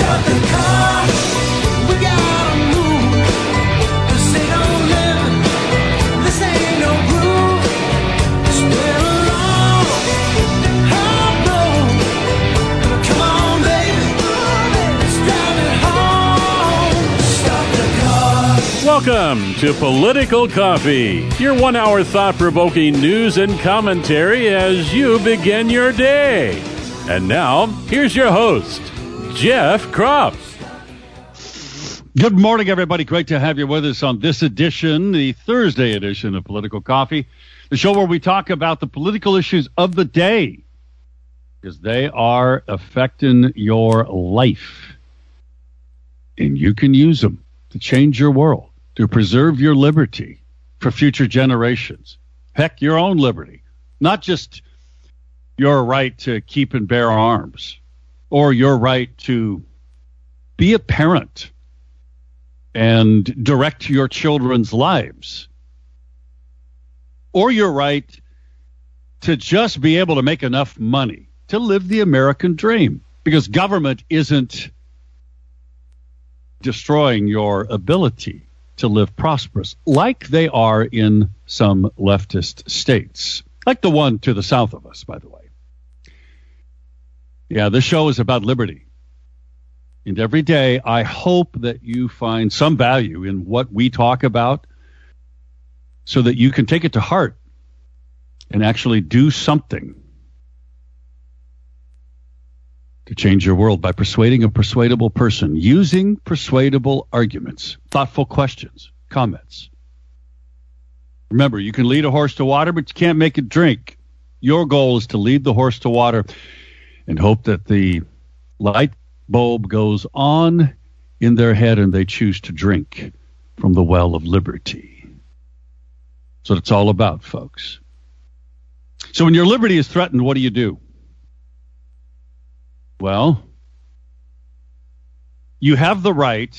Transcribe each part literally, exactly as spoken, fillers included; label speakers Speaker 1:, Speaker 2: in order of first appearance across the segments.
Speaker 1: Start the car. We gotta move. This ain't no living. This ain't no groove. It's been a long, hard road. Come on, baby. Let's drive it home. Start the car.
Speaker 2: Welcome to Political Coffee, your one-hour thought-provoking news and commentary as you begin your day. And now, here's your host, Jeff Kropf.
Speaker 3: Good morning, everybody. Great to have you with us on this edition, the Thursday edition of Political Coffee, the show where we talk about the political issues of the day, because they are affecting your life. And you can use them to change your world, to preserve your liberty for future generations. Heck, your own liberty, not just your right to keep and bear arms, or your right to be a parent and direct your children's lives, or your right to just be able to make enough money to live the American dream, because government isn't destroying your ability to live prosperous like they are in some leftist states, like the one to the south of us, by the way. Yeah, this show is about liberty. And every day, I hope that you find some value in what we talk about so that you can take it to heart and actually do something to change your world by persuading a persuadable person, using persuadable arguments, thoughtful questions, comments. Remember, you can lead a horse to water, but you can't make it drink. Your goal is to lead the horse to water and hope that the light bulb goes on in their head and they choose to drink from the well of liberty. That's what it's all about, folks. So when your liberty is threatened, what do you do? Well, you have the right,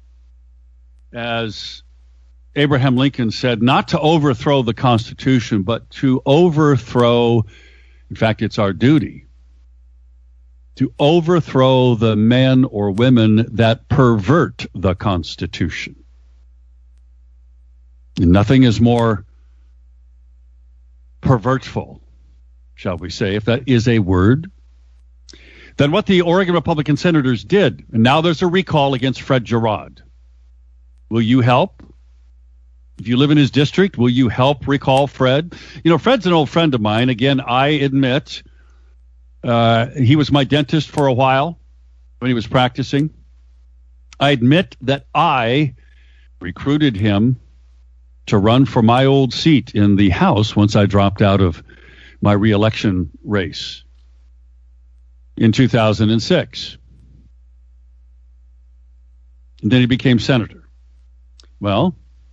Speaker 3: as Abraham Lincoln said, not to overthrow the Constitution, but to overthrow, in fact, it's our duty, to overthrow the men or women that pervert the Constitution. And nothing is more pervertful, shall we say, if that is a word, than what the Oregon Republican senators did. And now there's a recall against Fred Gerard. Will you help? If you live in his district, will you help recall Fred? You know, Fred's an old friend of mine. Again, I admit, Uh, he was my dentist for a while when he was practicing. I admit that I recruited him to run for my old seat in the House once I dropped out of my reelection race in two thousand six. And then he became senator. Well,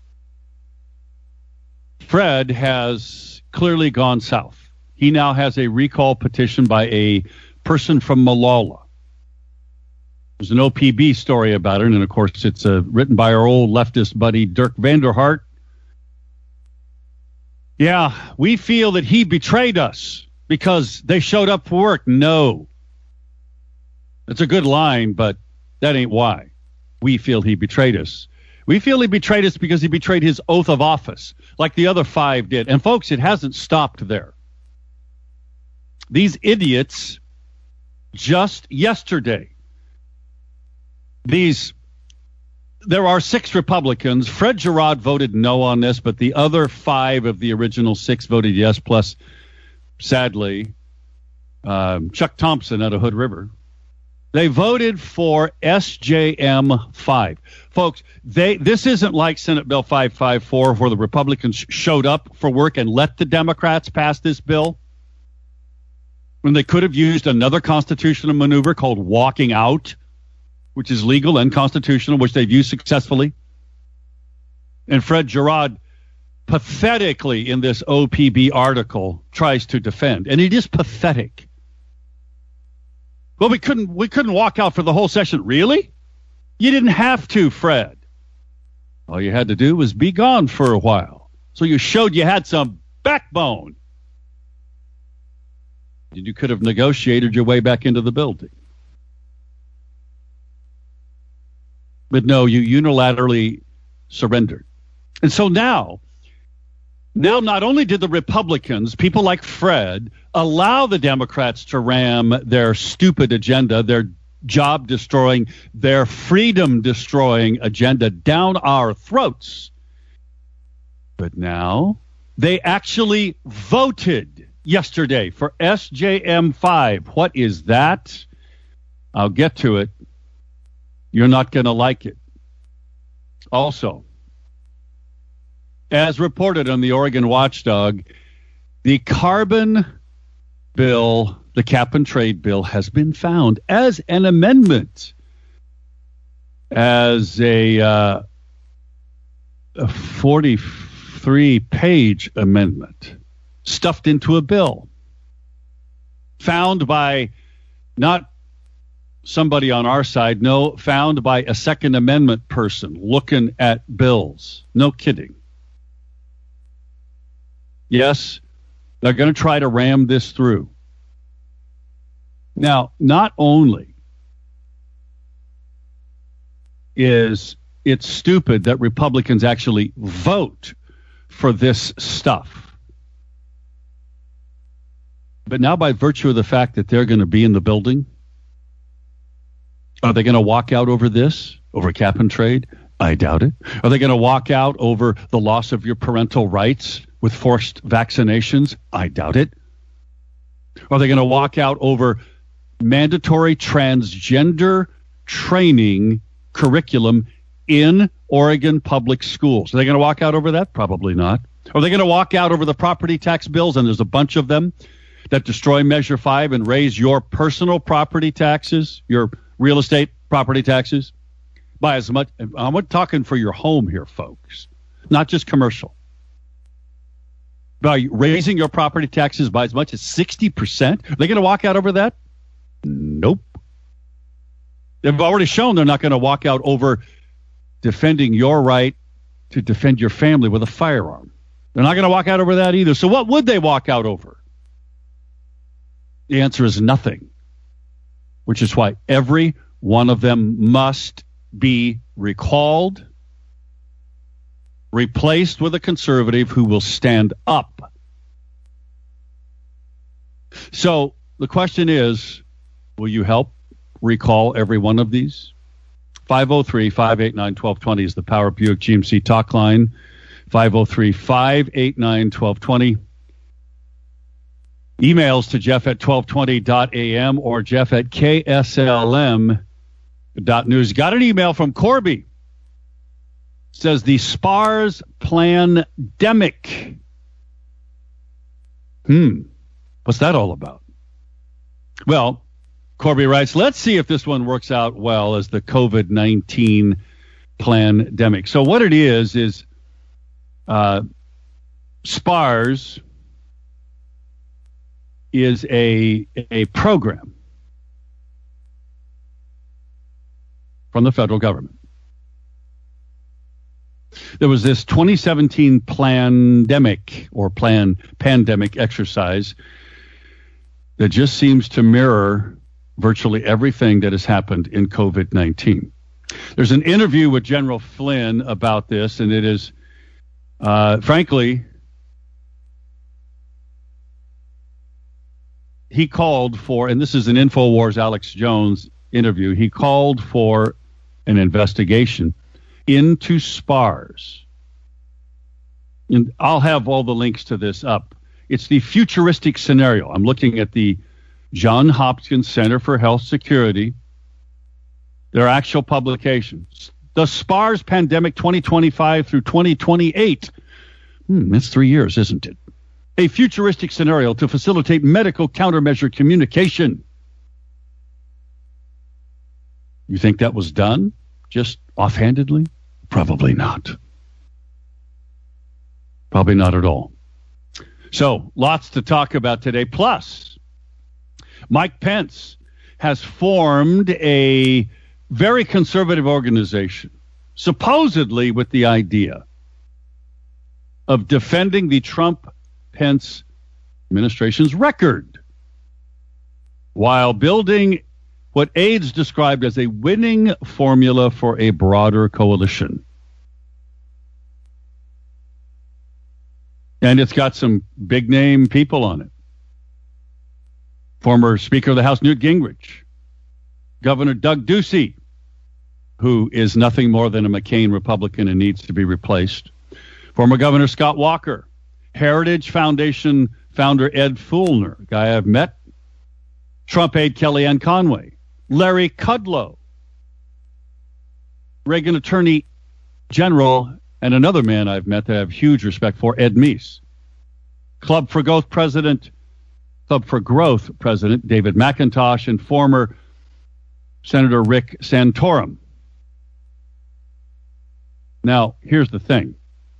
Speaker 3: Fred has clearly gone south. He now has a recall petition by a person from Malala. There's an O P B story about it, and of course it's uh, written by our old leftist buddy Dirk Vanderhart. Yeah, we feel that he betrayed us because they showed up for work. No. That's a good line, but that ain't why. We feel he betrayed us. We feel he betrayed us because he betrayed his oath of office, like the other five did. And folks, it hasn't stopped there. These idiots, just yesterday, these, there are six Republicans. Fred Gerard voted no on this, but the other five of the original six voted yes, plus, sadly, um, Chuck Thompson out of Hood River. They voted for S J M five. Folks, they this isn't like Senate Bill five fifty-four where the Republicans showed up for work and let the Democrats pass this bill, when they could have used another constitutional maneuver called walking out, which is legal and constitutional, which they've used successfully. And Fred Gerard pathetically in this O P B article tries to defend. And it is pathetic. Well, we couldn't we couldn't walk out for the whole session. Really? You didn't have to, Fred. All you had to do was be gone for a while. So you showed you had some backbone. You could have negotiated your way back into the building. But no, you unilaterally surrendered. And so now, now not only did the Republicans, people like Fred, allow the Democrats to ram their stupid agenda, their job-destroying, their freedom-destroying agenda down our throats, but now they actually voted yesterday for S J M five. What is that? I'll get to it. You're not going to like it. Also, as reported on the Oregon Watchdog, the carbon bill, the cap and trade bill, has been found as an amendment, as a, uh, a forty-three page amendment stuffed into a bill, found by not somebody on our side, no, found by a Second Amendment person looking at bills. No kidding. Yes, they're going to try to ram this through. Now, not only is it stupid that Republicans actually vote for this stuff, but now by virtue of the fact that they're going to be in the building, are they going to walk out over this, over cap and trade? I doubt it. Are they going to walk out over the loss of your parental rights with forced vaccinations? I doubt it. Are they going to walk out over mandatory transgender training curriculum in Oregon public schools? Are they going to walk out over that? Probably not. Are they going to walk out over the property tax bills, and there's a bunch of them, that destroy Measure five and raise your personal property taxes, your real estate property taxes, by as much? I'm talking for your home here, folks, not just commercial. By raising your property taxes by as much as sixty percent? Are they going to walk out over that? Nope. They've already shown they're not going to walk out over defending your right to defend your family with a firearm. They're not going to walk out over that either. So what would they walk out over? The answer is nothing, which is why every one of them must be recalled, replaced with a conservative who will stand up. So the question is, will you help recall every one of these? five oh three, five eight nine, one two two zero is the Power Buick G M C talk line. five oh three, five eight nine, one two two zero. Emails to Jeff at twelve twenty dot a m or Jeff at K S L M dot news. Got an email from Corby. Says the SPARS Plandemic. Hmm. What's that all about? Well, Corby writes, let's see if this one works out well as the COVID nineteen plandemic. So what it is, is uh, SPARS is a a program from the federal government. There was this twenty seventeen plandemic or plan pandemic exercise that just seems to mirror virtually everything that has happened in COVID nineteen. There's an interview with General Flynn about this, and it is, uh, frankly, he called for, and this is an InfoWars Alex Jones interview, he called for an investigation into SPARS. And I'll have all the links to this up. It's the futuristic scenario. I'm looking at the Johns Hopkins Center for Health Security, their actual publications. The SPARS Pandemic twenty twenty-five through twenty twenty-eight. Hmm, that's three years, isn't it? A futuristic scenario to facilitate medical countermeasure communication. You think that was done just offhandedly? Probably not. Probably not at all. So, lots to talk about today. Plus, Mike Pence has formed a very conservative organization, supposedly with the idea of defending the Trump-Pence administration's record while building what aides described as a winning formula for a broader coalition. And it's got some big-name people on it. Former Speaker of the House Newt Gingrich, Governor Doug Ducey, who is nothing more than a McCain Republican and needs to be replaced, former Governor Scott Walker, Heritage Foundation founder Ed Fulner, a guy I've met, Trump aide Kellyanne Conway, Larry Kudlow, Reagan Attorney General, and another man I've met that I have huge respect for, Ed Meese, Club for Growth President, Club for Growth President David McIntosh, and former Senator Rick Santorum. Now, here's the thing.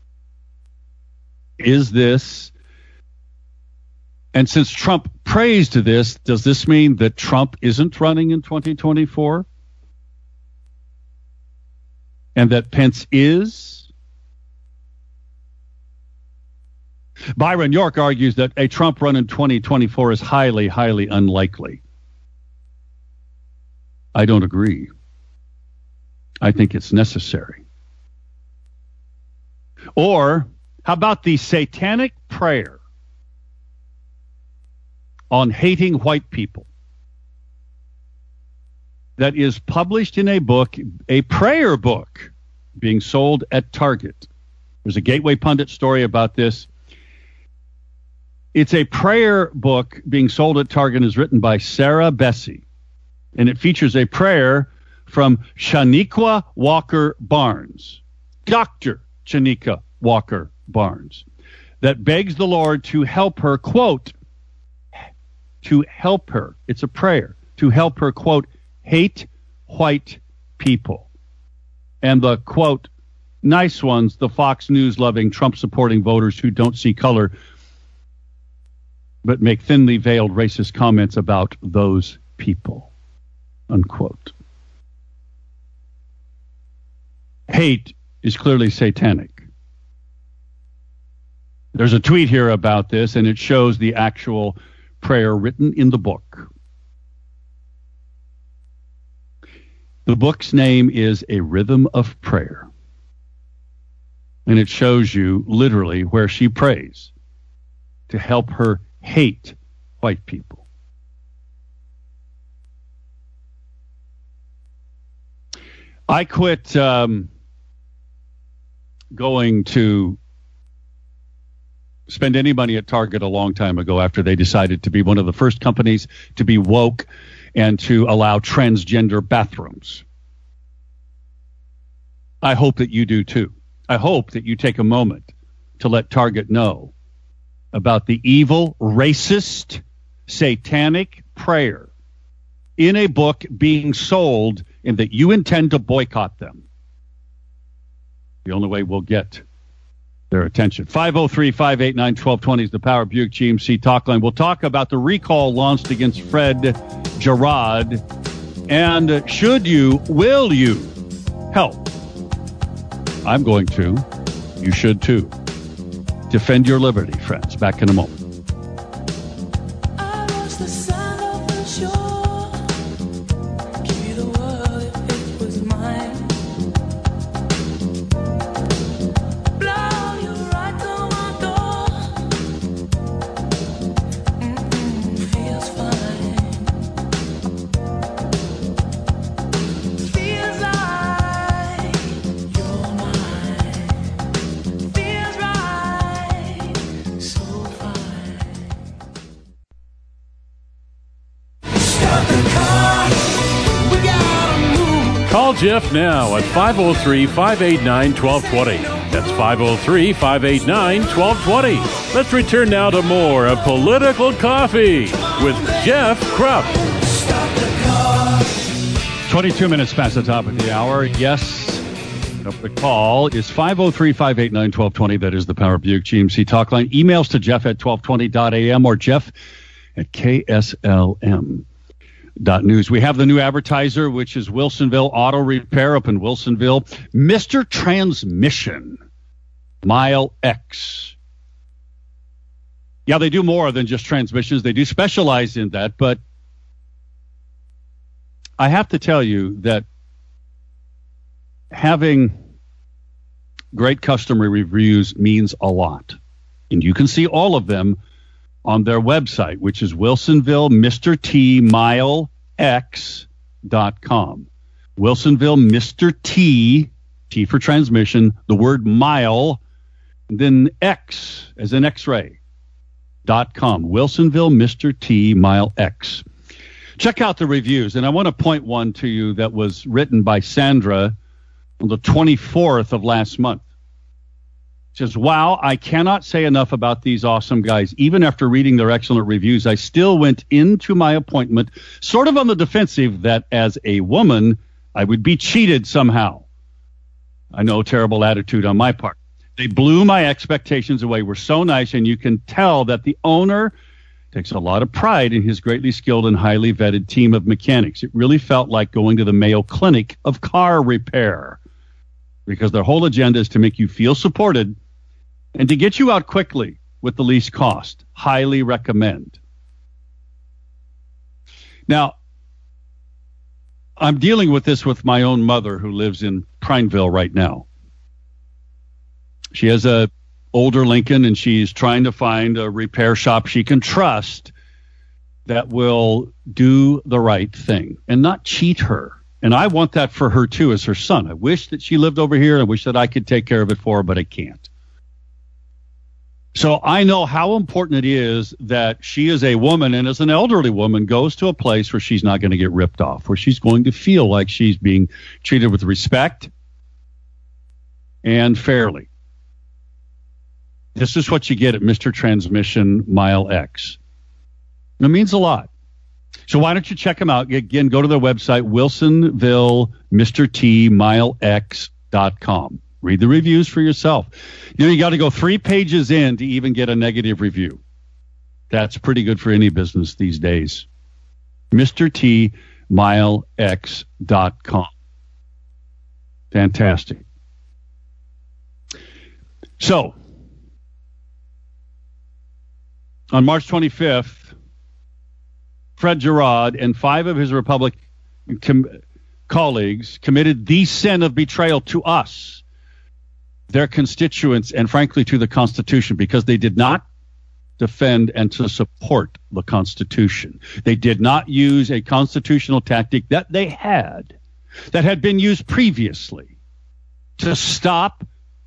Speaker 3: Is this, and since Trump praised this, does this mean that Trump isn't running in twenty twenty-four? And that Pence is? Byron York argues that a Trump run in twenty twenty-four is highly, highly unlikely. I don't agree. I think it's necessary. Or how about the satanic prayer on hating white people that is published in a book, a prayer book, being sold at Target? There's a Gateway Pundit story about this. It's a prayer book being sold at Target and is written by Sarah Bessey, and it features a prayer from Shaniqua Walker Barnes, Doctor Shaniqua Walker Barnes, that begs the Lord to help her, quote, to help her, it's a prayer, to help her, quote, hate white people. And the, quote, nice ones, the Fox News-loving, Trump-supporting voters who don't see color but make thinly veiled racist comments about those people, unquote. Hate is clearly satanic. There's a tweet here about this, and it shows the actual prayer written in the book. The book's name is A Rhythm of Prayer. And it shows you literally where she prays to help her hate white people. I quit um, going to spend any money at Target a long time ago after they decided to be one of the first companies to be woke and to allow transgender bathrooms. I hope that you do too. I hope that you take a moment to let Target know about the evil, racist, satanic prayer in a book being sold and that you intend to boycott them. The only way we'll get their attention. five oh three, five eight nine, one two two zero is the Power Buick G M C talk line. We'll talk about the recall launched against Fred Gerard. And should you, will you help? I'm going to. You should too. Defend your liberty, friends. Back in a moment.
Speaker 1: I was the son of the shore. Give me the world if it was mine. Blow you right to my door. Mm-mm, feels fine. Feels like you're mine. Feels right, so fine. Stop the car. We gotta move.
Speaker 2: Call Jeff now at five oh three, five eight nine, one two two zero. That's five oh three, five eight nine, one two two zero. Let's return now to more of Political Coffee with Jeff Krupp.
Speaker 1: Stop the car.
Speaker 3: twenty-two minutes past the top of the hour. Yes. The call is five oh three, five eight nine, one two two zero. That is the Power Buick G M C talk line. Emails to Jeff at twelve twenty dot a m or Jeff at K S L M dot news. We have the new advertiser, which is Wilsonville Auto Repair up in Wilsonville. Mister Transmission, Mile X. Yeah, they do more than just transmissions. They do specialize in that, but I have to tell you that having great customer reviews means a lot. And you can see all of them on their website, which is Wilsonville Mister T Mile X dot com. Wilsonville Mister T, T for transmission, the word mile, and then X as in X-ray, dot com. Wilsonville Mister T Mile X. Check out the reviews. And I want to point one to you that was written by Sandra on the twenty-fourth of last month. She says, wow, I cannot say enough about these awesome guys. Even after reading their excellent reviews, I still went into my appointment sort of on the defensive that as a woman, I would be cheated somehow. I know, terrible attitude on my part. They blew my expectations away, were so nice, and you can tell that the owner takes a lot of pride in his greatly skilled and highly vetted team of mechanics. It really felt like going to the Mayo Clinic of car repair, because their whole agenda is to make you feel supported and to get you out quickly with the least cost. Highly recommend. Now, I'm dealing with this with my own mother who lives in Prineville right now. She has a older Lincoln, and she's trying to find a repair shop she can trust that will do the right thing and not cheat her. And I want that for her, too, as her son. I wish that she lived over here. I wish that I could take care of it for her, but I can't. So I know how important it is that she is a woman, and as an elderly woman, goes to a place where she's not going to get ripped off, where she's going to feel like she's being treated with respect and fairly. This is what you get at Mister Transmission Mile X. It means a lot. So why don't you check them out? Again, go to their website, Wilsonville Mister T Mile X dot com. Read the reviews for yourself. You know, you got to go three pages in to even get a negative review. That's pretty good for any business these days. Mister T Mile X dot com. Fantastic. So, on March twenty-fifth, Fred Gerard and five of his Republican com- colleagues committed the sin of betrayal to us, their constituents, and frankly to the Constitution, because they did not defend and to support the Constitution. They did not use a constitutional tactic that they had, that had been used previously, to stop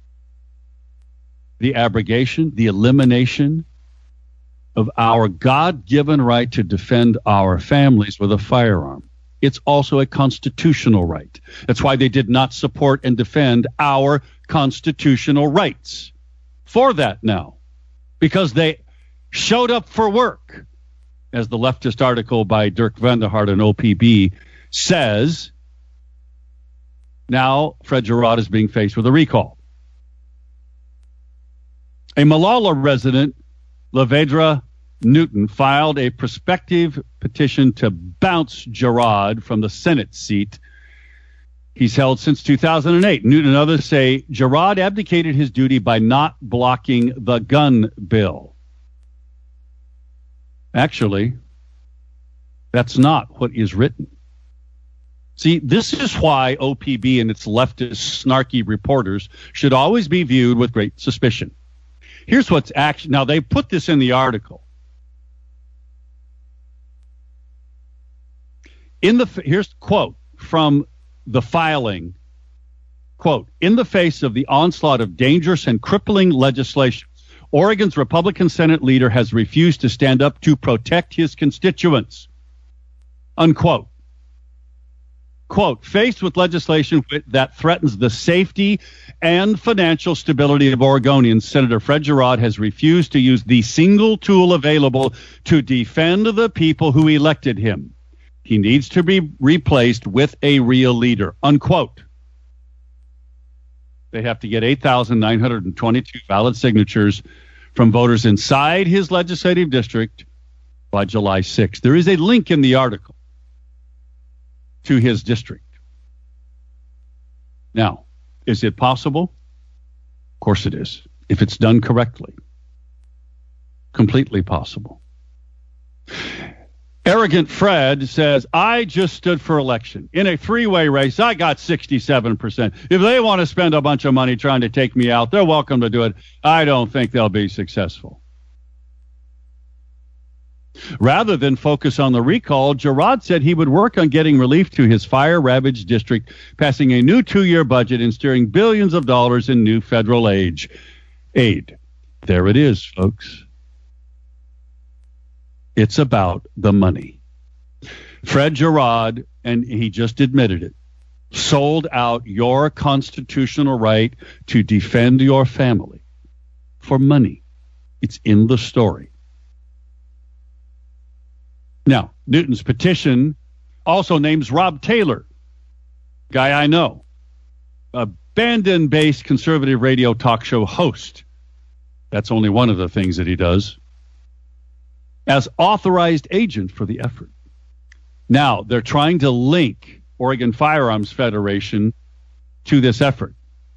Speaker 3: the abrogation, the elimination of our God-given right to defend our families with a firearm. It's also a constitutional right. That's why they did not support and defend our constitutional rights for that now, because they showed up for work, as the leftist article by Dirk Vanderhart on O P B says. Now Fred Gerard is being faced with a recall. A Malala resident, Lavedra Newton, filed a prospective petition to bounce Gerard from the Senate seat he's held since two thousand eight. Newton and others say Gerard abdicated his duty by not blocking the gun bill. Actually, that's not what is written. See, this is why O P B and its leftist snarky reporters should always be viewed with great suspicion. Here's what's actually, now they put this in the article. In the, here's quote from the filing, quote, in the face of the onslaught of dangerous and crippling legislation, Oregon's Republican Senate leader has refused to stand up to protect his constituents, unquote. Quote, faced with legislation that threatens the safety and financial stability of Oregonians, Senator Fred Gerard has refused to use the single tool available to defend the people who elected him. He needs to be replaced with a real leader, unquote. They have to get eight thousand nine hundred twenty-two valid signatures from voters inside his legislative district by July sixth. There is a link in the article to his district. Now, is it possible? Of course it is, if it's done correctly. Completely possible. Arrogant Fred says, I just stood for election. In a three-way race, I got sixty-seven percent. If they want to spend a bunch of money trying to take me out, they're welcome to do it. I don't think they'll be successful. Rather than focus on the recall, Girard said he would work on getting relief to his fire-ravaged district, passing a new two-year budget and steering billions of dollars in new federal aid. Aid. There it is, folks. It's about the money. Fred Girard, and he just admitted it, sold out your constitutional right to defend your family for money. It's in the story. Now, Newton's petition also names Rob Taylor, guy I know, a Bandon-based conservative radio talk show host. That's only one of the things that he does, as authorized agent for the effort. Now, they're trying to link Oregon Firearms Federation to this effort.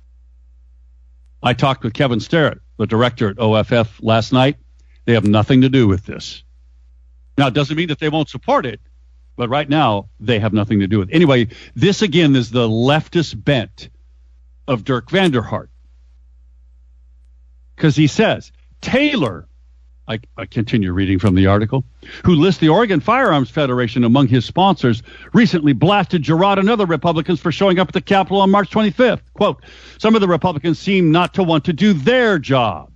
Speaker 3: I talked with Kevin Sterrett, the director at O F F, last night. They have nothing to do with this. Now, it doesn't mean that they won't support it, but right now, they have nothing to do with it. Anyway, this again is the leftist bent of Dirk Vanderhart. Because he says, Taylor, I, I continue reading from the article, who lists the Oregon Firearms Federation among his sponsors, recently blasted Girard and other Republicans for showing up at the Capitol on March twenty-fifth. Quote, some of the Republicans seem not to want to do their job.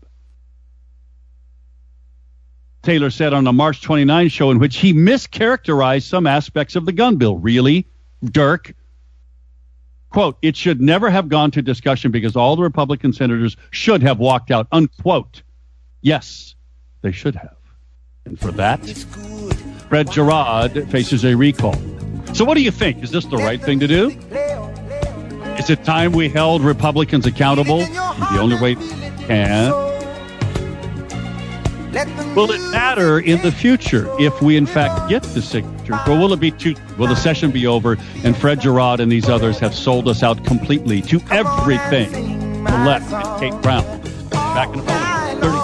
Speaker 3: Taylor said on a March twenty-ninth show in which he mischaracterized some aspects of the gun bill. Really, Dirk? Quote, it should never have gone to discussion because all the Republican senators should have walked out, unquote. Yes, they should have. And for that, Fred Girard faces a recall. So what do you think? Is this the right thing to do? Is it time we held Republicans accountable? The only way we can. Will it matter in the future if we, in fact, get the signature? Or will it be too, will the session be over and Fred Girard and these others have sold us out completely to everything? The left and Kate Brown. Back in a moment. thirty.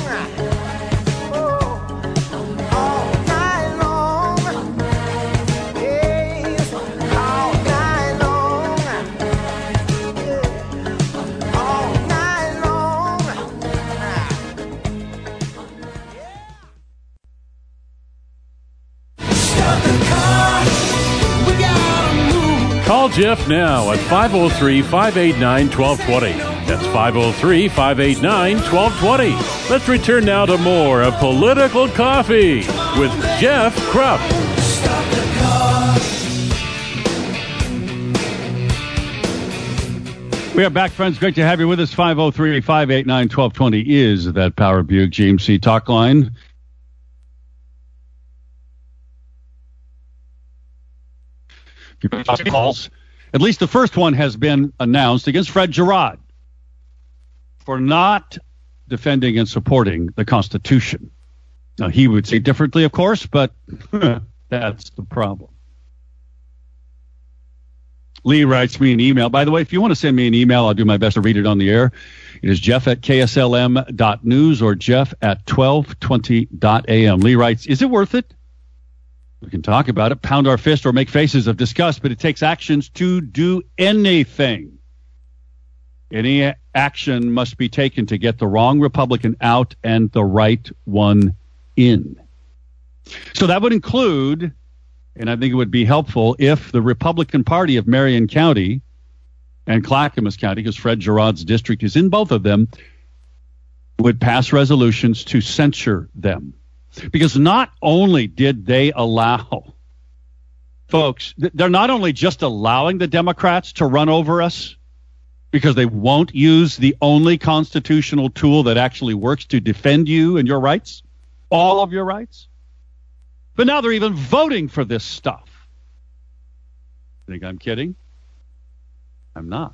Speaker 2: Call Jeff now at five oh three, five eight nine, one two two zero. That's five oh three, five eight nine, one two two zero. Let's return now to more of Political Coffee with Jeff Krupp.
Speaker 3: We are back, friends. Great to have you with us. five oh three, five eight nine, one two two zero is that Power Buick G M C talk line. Calls. At least the first one has been announced against Fred Girard for not defending and supporting the Constitution. Now, he would say differently, of course, but that's the problem. Lee writes me an email. By the way, if you want to send me an email, I'll do my best to read it on the air. It is jeff at k s l m dot news or jeff at twelve twenty dot a m. Lee writes, is it worth it? We can talk about it, pound our fist, or make faces of disgust, but it takes actions to do anything. Any action must be taken to get the wrong Republican out and the right one in. So that would include, and I think it would be helpful, if the Republican Party of Marion County and Clackamas County, because Fred Girard's district is in both of them, would pass resolutions to censure them. Because not only did they allow, folks, they're not only just allowing the Democrats to run over us because they won't use the only constitutional tool that actually works to defend you and your rights, all of your rights, but now they're even voting for this stuff. Think I'm kidding? I'm not.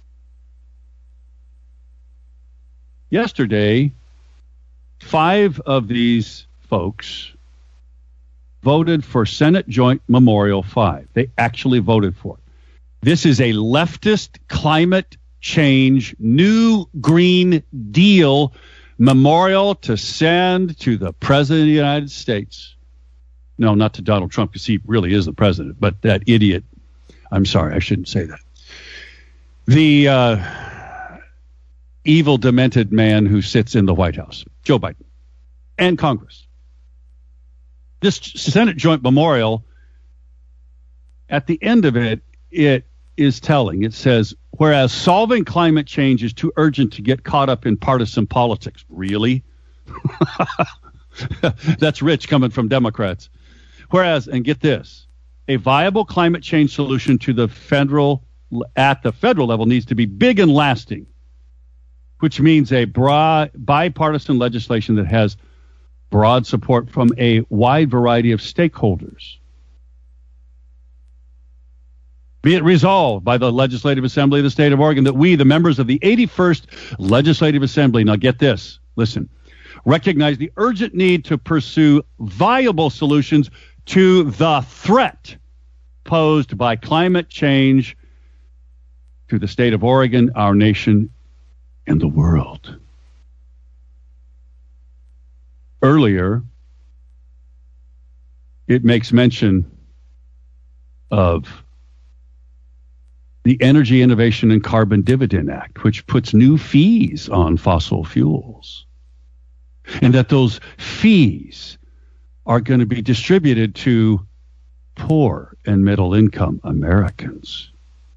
Speaker 3: Yesterday, five of these folks voted for Senate Joint Memorial five. They actually voted for it. This is a leftist climate change, new Green Deal memorial to send to the President of the United States. No, not to Donald Trump, because he really is the president, but that idiot. I'm sorry, I shouldn't say that. The uh, evil, demented man who sits in the White House, Joe Biden, and Congress. This Senate joint memorial, at the end of it, it is telling. It says, whereas solving climate change is too urgent to get caught up in partisan politics. Really? That's rich coming from Democrats. Whereas, and get this, a viable climate change solution to the federal at the federal level needs to be big and lasting, which means a broad, bipartisan legislation that has broad support from a wide variety of stakeholders. Be it resolved by the Legislative Assembly of the State of Oregon that we, the members of the eighty-first Legislative Assembly, now get this, listen, recognize the urgent need to pursue viable solutions to the threat posed by climate change to the state of Oregon, our nation, and the world. Earlier, it makes mention of the Energy Innovation and Carbon Dividend Act, which puts new fees on fossil fuels, and that those fees are going to be distributed to poor and middle income Americans.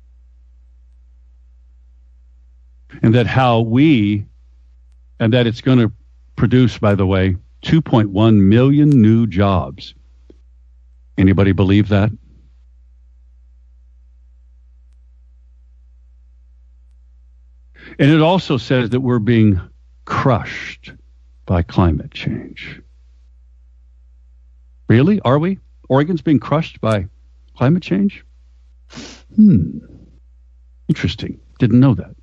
Speaker 3: And that how we, and that it's going to produce, by the way, two point one million new jobs. Anybody believe that? And it also says that we're being crushed by climate change. Really? Are we? Oregon's being crushed by climate change? Hmm. Interesting. Didn't know that.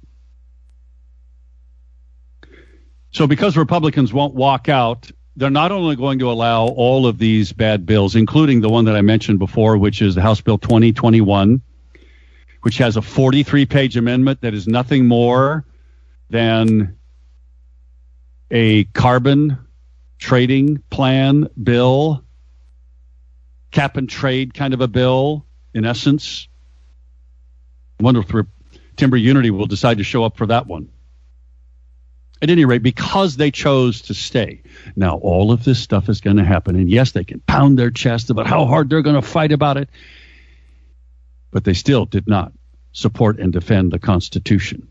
Speaker 3: So because Republicans won't walk out, they're not only going to allow all of these bad bills, including the one that I mentioned before, which is the House Bill twenty twenty-one, which has a forty-three page amendment that is nothing more than a carbon trading plan bill, cap and trade kind of a bill, in essence. I wonder if Timber Unity will decide to show up for that one. At any rate, because they chose to stay. Now, all of this stuff is going to happen. And yes, they can pound their chest about how hard they're going to fight about it. But they still did not support and defend the Constitution.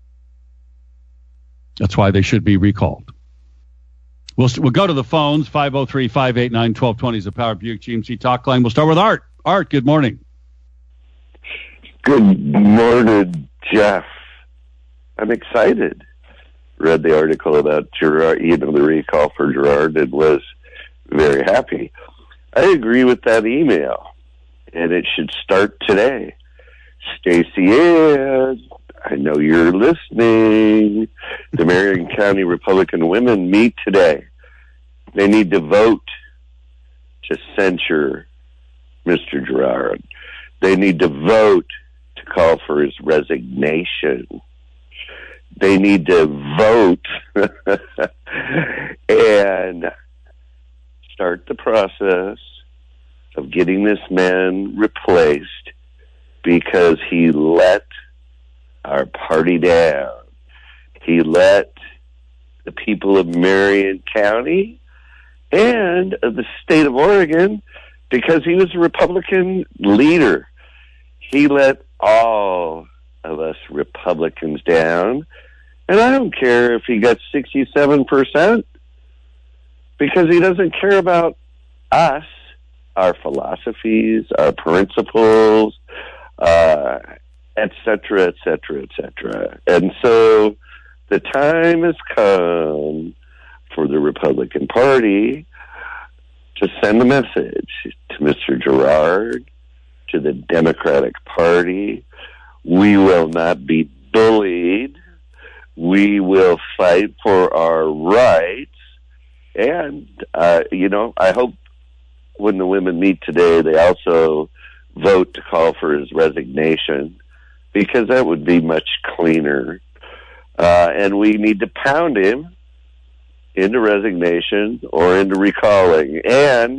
Speaker 3: That's why they should be recalled. We'll, we'll go to the phones. five oh three, five eight nine, one two two zero is the Power Buick G M C talk line. We'll start with Art. Art, good morning.
Speaker 4: Good morning, Jeff. I'm excited. Read the article about Gerard, you know, the recall for Gerard, and was very happy. I agree with that email, and it should start today. Stacey Ann, I know you're listening. The Marion County Republican women meet today. They need to vote to censure Mister Gerard. They need to vote to call for his resignation. They need to vote and start the process of getting this man replaced because he let our party down. He let the people of Marion County and of the state of Oregon, because he was a Republican leader, he let all of us Republicans down. And I don't care if he got sixty-seven percent, because he doesn't care about us, our philosophies, our principles, uh, et cetera, et cetera, et cetera. And so the time has come for the Republican Party to send a message to Mister Gerard, to the Democratic Party. We will not be bullied. We will fight for our rights. And, uh, you know, I hope when the women meet today, they also vote to call for his resignation, because that would be much cleaner. Uh, and we need to pound him into resignation or into recalling. And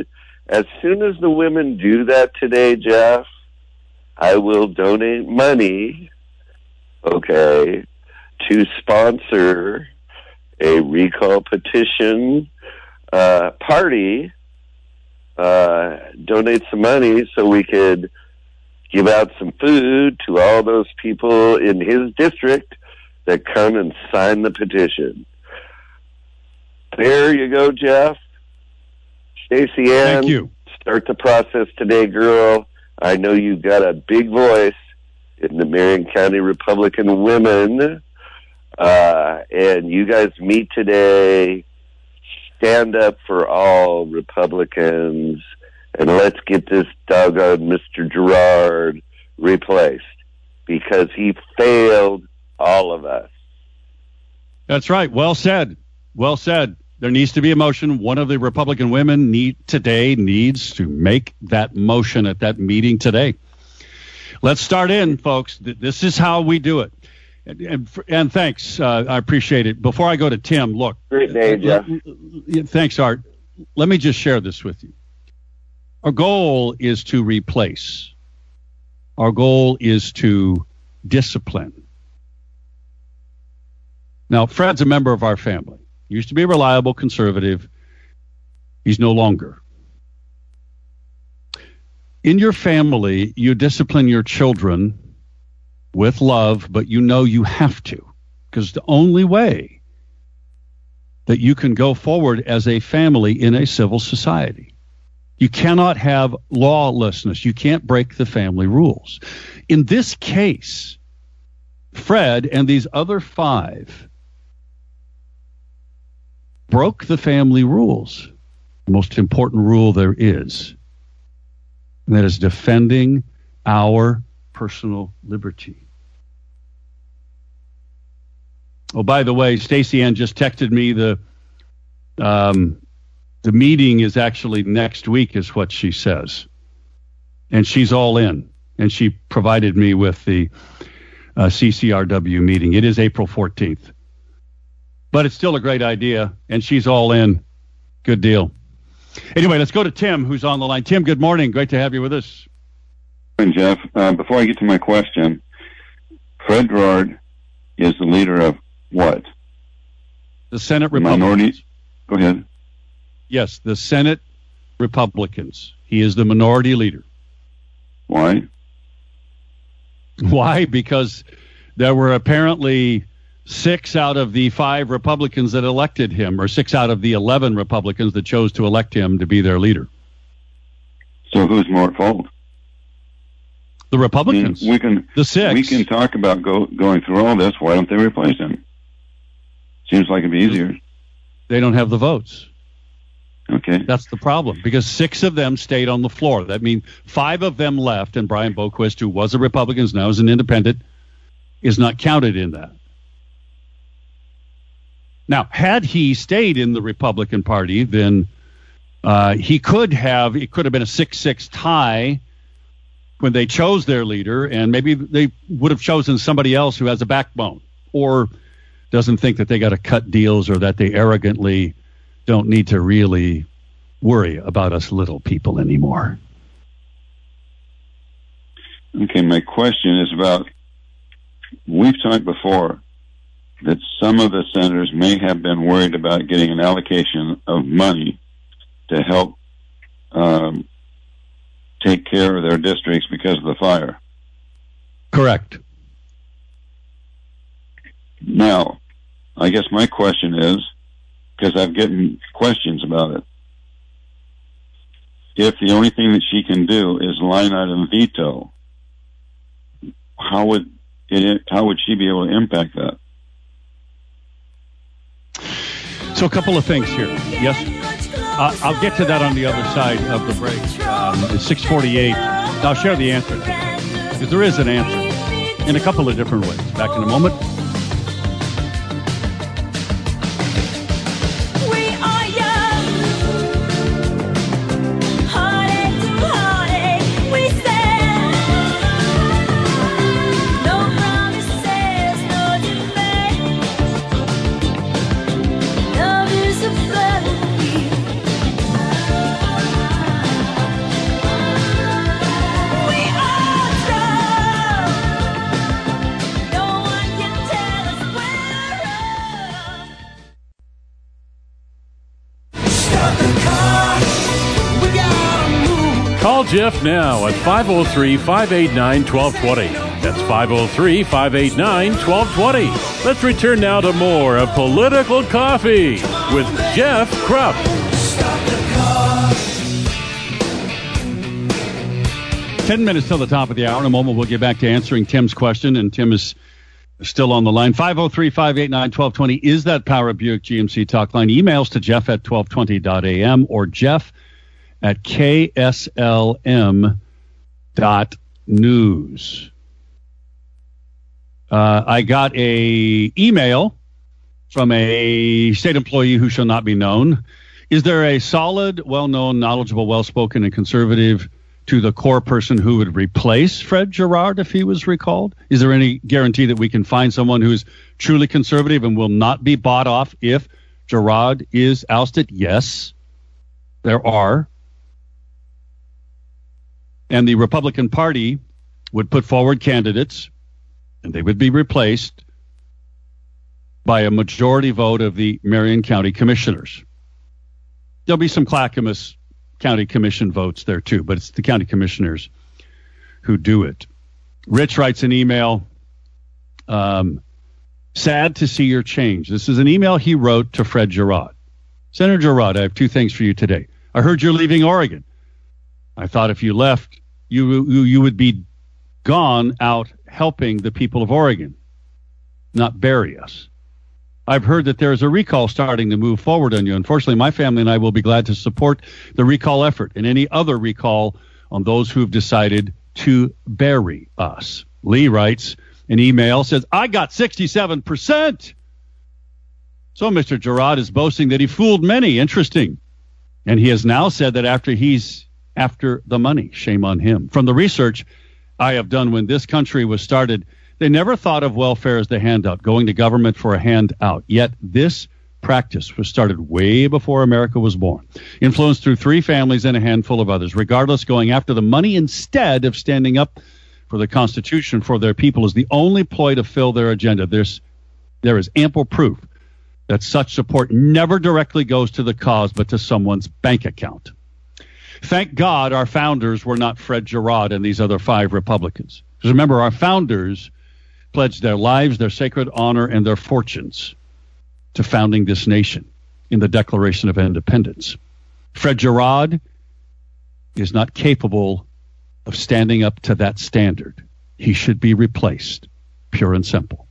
Speaker 4: as soon as the women do that today, Jeff, I will donate money, okay, to sponsor a recall petition uh, party, uh, donate some money so we could give out some food to all those people in his district that come and sign the petition. There you go, Jeff. Stacey Ann,
Speaker 3: Thank you.
Speaker 4: Start the process today, girl. I know you've got a big voice in the Marion County Republican women. Uh, and you guys meet today. Stand up for all Republicans. And let's get this doggone Mister Gerard replaced. Because he failed all of us.
Speaker 3: That's right. Well said. Well said. There needs to be a motion. One of the Republican women need today needs to make that motion at that meeting today. Let's start in, folks. This is how we do it. And, and, and thanks. Uh, I appreciate it. Before I go to Tim, look.
Speaker 4: Great day, Jeff.
Speaker 3: Thanks, Art. Let me just share this with you. Our goal is to replace. Our goal is to discipline. Now, Fred's a member of our family. He used to be a reliable conservative. He's no longer. In your family, you discipline your children with love, but you know you have to, because the only way that you can go forward as a family in a civil society. You cannot have lawlessness. You can't break the family rules. In this case, Fred and these other five broke the family rules, the most important rule there is, and that is defending our personal liberty. Oh, by the way, Stacey Ann just texted me the um, the meeting is actually next week, is what she says, and she's all in. And she provided me with the uh, C C R W meeting. It is April fourteenth. But it's still a great idea, and she's all in. Good deal. Anyway, let's go to Tim, who's on the line. Tim, good morning. Great to have you with us.
Speaker 5: Morning, Jeff. Uh, before I get to my question, Fred Gerard is the leader of what?
Speaker 3: The Senate
Speaker 5: The
Speaker 3: Republicans.
Speaker 5: minority? Go ahead.
Speaker 3: Yes, the Senate Republicans. He is the minority leader.
Speaker 5: Why?
Speaker 3: Why? Because there were apparently six out of the five Republicans that elected him, or six out of the eleven Republicans that chose to elect him to be their leader.
Speaker 5: So who's more at fault?
Speaker 3: The
Speaker 5: I mean,
Speaker 3: Republicans.
Speaker 5: we can
Speaker 3: the six.
Speaker 5: we can talk about go, going through all this. Why don't they replace him? Seems like it'd be easier.
Speaker 3: They don't have the votes.
Speaker 5: Okay.
Speaker 3: That's the problem, because six of them stayed on the floor. That means five of them left, and Brian Boquist, who was a Republican, now is an independent, is not counted in that. Now, had he stayed in the Republican Party, then uh, he could have, it could have been a six six tie when they chose their leader, and maybe they would have chosen somebody else who has a backbone or doesn't think that they got to cut deals, or that they arrogantly don't need to really worry about us little people anymore.
Speaker 5: Okay, my question is about, we've talked before that some of the senators may have been worried about getting an allocation of money to help um, take care of their districts because of the fire.
Speaker 3: Correct.
Speaker 5: Now, I guess my question is, because I've gotten questions about it, if the only thing that she can do is line item veto, how would it, how would she be able to impact that?
Speaker 3: So a couple of things here. Yes, uh, I'll get to that on the other side of the break. Um, it's six forty-eight. I'll share the answer to that, because there is an answer in a couple of different ways. Back in a moment.
Speaker 1: We are young, heartache to heartache we stand. No promises, no delay. Love is a felony.
Speaker 2: Jeff now at five oh three, five eight nine, one two two zero. That's five oh three, five eight nine, one two two zero. Let's return now to more of Political Coffee with Jeff Krupp.
Speaker 3: Ten minutes till the top of the hour. In a moment, we'll get back to answering Tim's question, and Tim is still on the line. five oh three, five eight nine, one two two zero is that Power Buick G M C talk line. Emails to Jeff at twelve twenty dot a m or Jeff at K S L M dot news. Uh, I got a email from a state employee who shall not be known. Is there a solid, well-known, knowledgeable, well-spoken, and conservative to the core person who would replace Fred Gerard if he was recalled? Is there any guarantee that we can find someone who's truly conservative and will not be bought off if Gerard is ousted? Yes, there are. And the Republican Party would put forward candidates, and they would be replaced by a majority vote of the Marion County Commissioners. There'll be some Clackamas County Commission votes there too, but it's the county commissioners who do it. Rich writes an email, um, sad to see your change. This is an email he wrote to Fred Gerard. Senator Gerard, I have two things for you today. I heard you're leaving Oregon. I thought if you left, you, you, you would be gone out helping the people of Oregon, not bury us. I've heard that there is a recall starting to move forward on you. Unfortunately, my family and I will be glad to support the recall effort and any other recall on those who've decided to bury us. Lee writes an email, says, I got sixty-seven percent. So Mister Gerard is boasting that he fooled many. Interesting. And he has now said that after he's after the money, shame on him. From the research I have done when this country was started, they never thought of welfare as the handout, going to government for a handout. Yet this practice was started way before America was born, influenced through three families and a handful of others. Regardless, going after the money instead of standing up for the Constitution for their people is the only ploy to fill their agenda. There's, there is ample proof that such support never directly goes to the cause, but to someone's bank account. Thank God our founders were not Fred Gerard and these other five Republicans. Because remember, our founders pledged their lives, their sacred honor, and their fortunes to founding this nation in the Declaration of Independence. Fred Gerard is not capable of standing up to that standard. He should be replaced, pure and simple.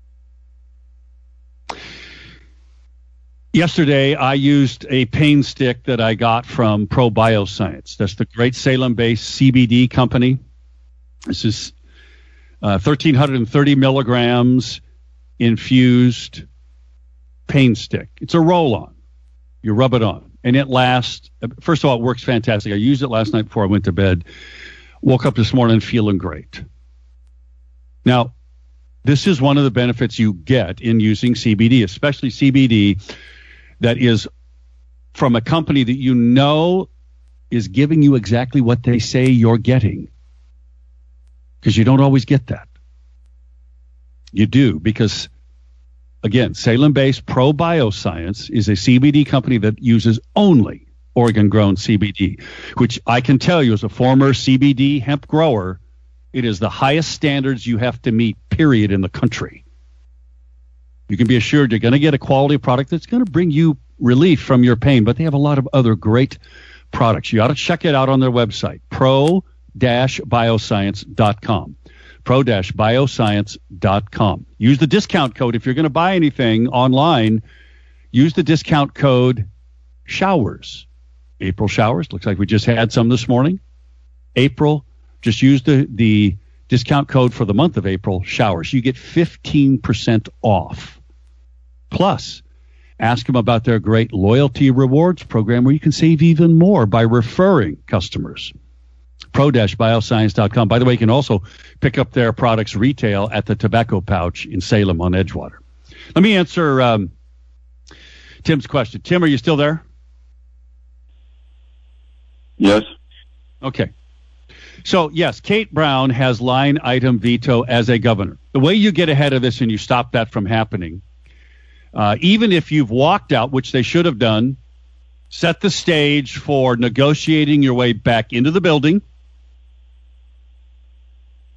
Speaker 3: Yesterday, I used a pain stick that I got from Pro Bioscience. That's the great Salem-based C B D company. This is uh, one thousand three hundred thirty milligrams infused pain stick. It's a roll-on. You rub it on, and it lasts. First of all, it works fantastic. I used it last night before I went to bed. Woke up this morning feeling great. Now, this is one of the benefits you get in using C B D, especially C B D that is from a company that you know is giving you exactly what they say you're getting. Because you don't always get that. You do, because, again, Salem-based Pro Bioscience is a C B D company that uses only Oregon-grown C B D, which I can tell you as a former C B D hemp grower, it is the highest standards you have to meet, period, in the country. You can be assured you're going to get a quality product that's going to bring you relief from your pain, but they have a lot of other great products. You ought to check it out on their website, pro dash bioscience dot com. pro dash bioscience dot com. Use the discount code. If you're going to buy anything online, use the discount code SHOWERS. April showers. Looks like we just had some this morning. April. Just use the, the discount code for the month of April, SHOWERS. You get fifteen percent off. Plus, ask them about their great loyalty rewards program where you can save even more by referring customers. pro dash bioscience dot com. By the way, you can also pick up their products retail at the Tobacco Pouch in Salem on Edgewater. Let me answer um, Tim's question. Tim, are you still there?
Speaker 5: Yes.
Speaker 3: Okay. So, yes, Kate Brown has line item veto as a governor. The way you get ahead of this and you stop that from happening, uh, even if you've walked out, which they should have done, set the stage for negotiating your way back into the building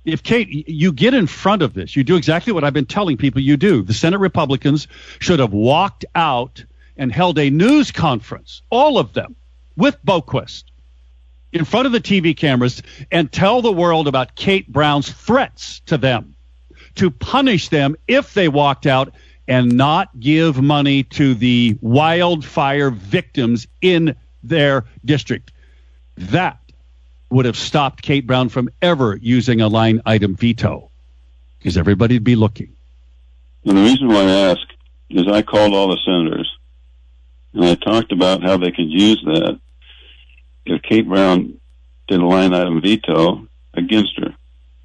Speaker 3: If Kate, you get in front of this, you do exactly what I've been telling people you do. The Senate Republicans should have walked out and held a news conference, all of them, with Boquist, in front of the T V cameras, and tell the world about Kate Brown's threats to them, to punish them if they walked out and not give money to the wildfire victims in their district. That would have stopped Kate Brown from ever using a line item veto, because everybody would be looking.
Speaker 5: And the reason why I ask is I called all the senators, and I talked about how they could use that if Kate Brown did a line item veto against her.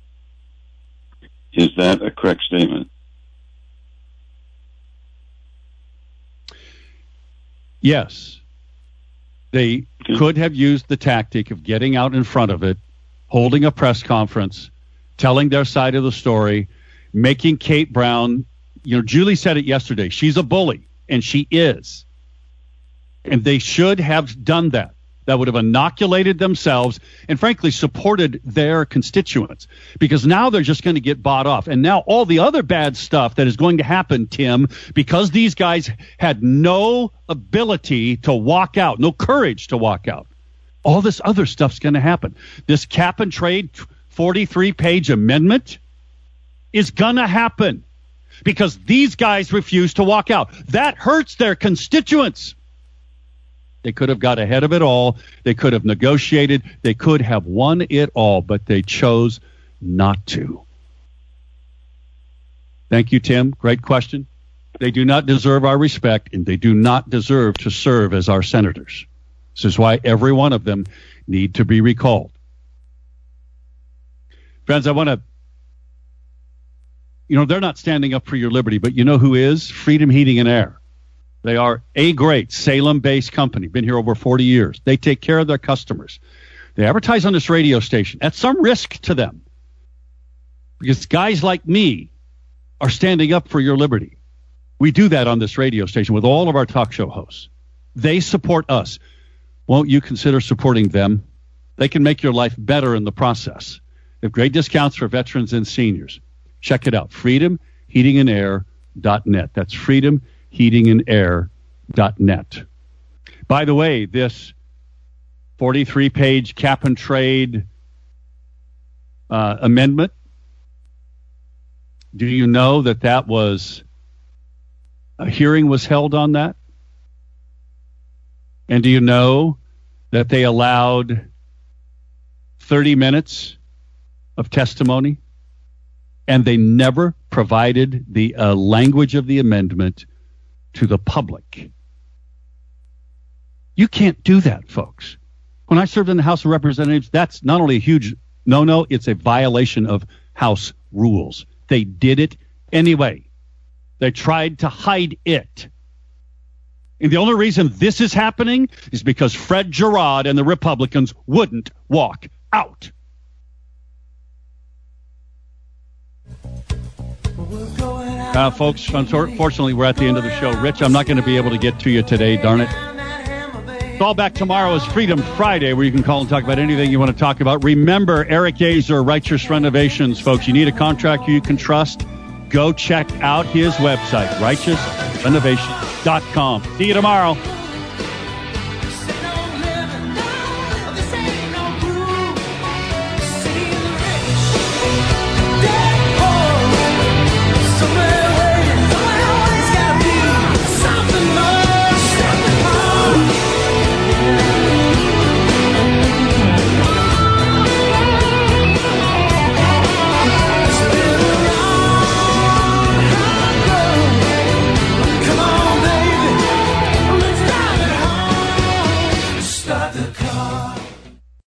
Speaker 5: Is that a correct statement?
Speaker 3: Yes. They
Speaker 5: Okay.
Speaker 3: could have used the tactic of getting out in front of it, holding a press conference, telling their side of the story, making Kate Brown, you know, Julie said it yesterday, she's a bully, and she is. And they should have done that. That would have inoculated themselves and, frankly, supported their constituents, because now they're just going to get bought off. And now all the other bad stuff that is going to happen, Tim, because these guys had no ability to walk out, no courage to walk out, all this other stuff's going to happen. This cap and trade forty-three page amendment is going to happen because these guys refuse to walk out. That hurts their constituents. They could have got ahead of it all. They could have negotiated. They could have won it all, but they chose not to. Thank you, Tim. Great question. They do not deserve our respect, and they do not deserve to serve as our senators. This is why every one of them need to be recalled. Friends, I want to, you know, they're not standing up for your liberty, but you know who is? Freedom Heating and Air. They are a great Salem-based company, been here over forty years. They take care of their customers. They advertise on this radio station at some risk to them, because guys like me are standing up for your liberty. We do that on this radio station with all of our talk show hosts. They support us. Won't you consider supporting them? They can make your life better in the process. They have great discounts for veterans and seniors. Check it out, freedom heating and air dot net. That's freedom heating and air dot net. By the way, this forty-three page cap and trade uh, amendment, do you know that that was a hearing was held on that? And do you know that they allowed thirty minutes of testimony, and they never provided the uh, language of the amendment to the public? You can't do that, folks. When I served in the House of Representatives, that's not only a huge no-no, it's a violation of House rules. They did it anyway. They tried to hide it. And the only reason this is happening is because Fred Gerard and the Republicans wouldn't walk out. Uh, folks, unfortunately, we're at the end of the show. Rich, I'm not going to be able to get to you today, darn it. Call back tomorrow is Freedom Friday, where you can call and talk about anything you want to talk about. Remember, Eric Azer, Righteous Renovations, folks. You need a contractor you can trust? Go check out his website, righteous renovations dot com. See you tomorrow.